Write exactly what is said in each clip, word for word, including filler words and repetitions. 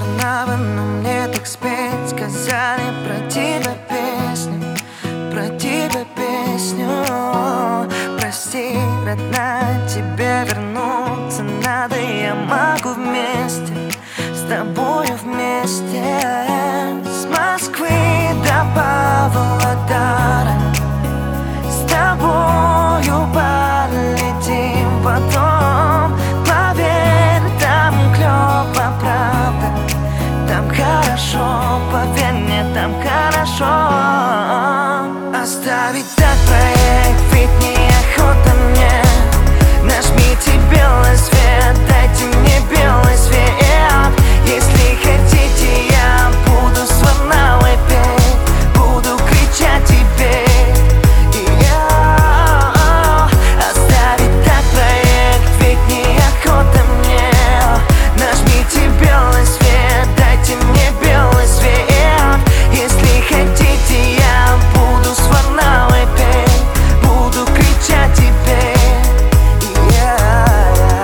Варнава, но мне так спеть сказали про тебя песню, про тебя песню. Прости, родная, тебе вернуться надо, я могу вместе с тобою вместе. С Москвы до Павлодара с тобою полетим потом. Поверь, там клёво, правда, там хорошо, поверь мне, там хорошо. Оставить так проект, ведь неохота мне. Нажмите белый свет, дайте мне белый свет. Если хотите, я буду с Варнавой петь, буду кричать теперь. И я оставить так проект, ведь неохота мне. Нажмите белый свет, дайте мне белый свет. Если хотите, я буду с Варнавой петь, буду кричать теперь. И я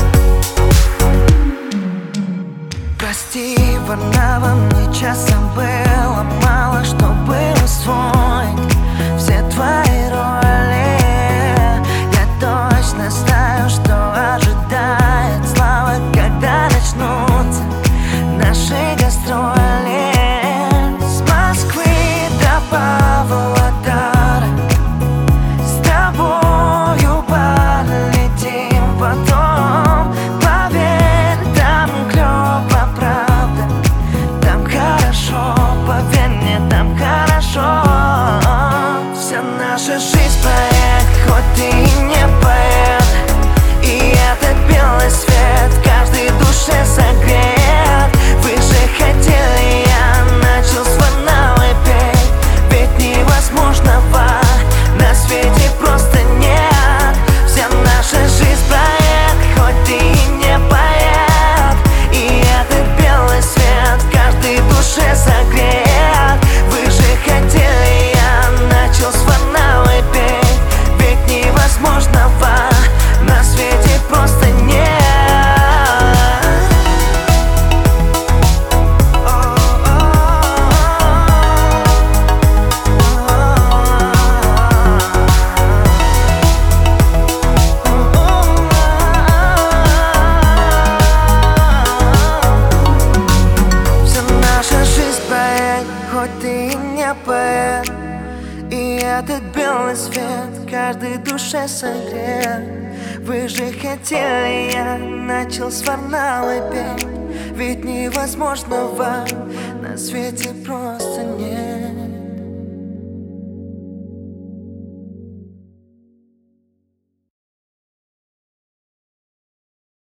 прости, Варнава, мне часом было мало, чтобы усвоить все твои роли. Я точно знаю, что ожидает слава, когда начнутся наши гастроли. С Москвы до Павлодара с тобою полетим потом. Поверь, там клёво, правда, там хорошо, поверь мне, там хорошо. Вся наша жизнь проект, хоть ты и не поэт. И этот белый свет в каждой душе согрет. Вы же хотели, я начал с Варнавой петь, ведь невозможного на свете просто нет. Вся наша жизнь проект, хоть ты и не поэт. И этот белый свет в каждой душе согрет. Вы же хотели, я начал с Варнавой петь, ведь невозможного на свете просто нет. Вся наша жизнь проект, хоть ты и не поэт. И этот белый свет в каждой душе согрет. Вы же хотели, я начал с Варнавой петь, ведь невозможного на свете просто нет.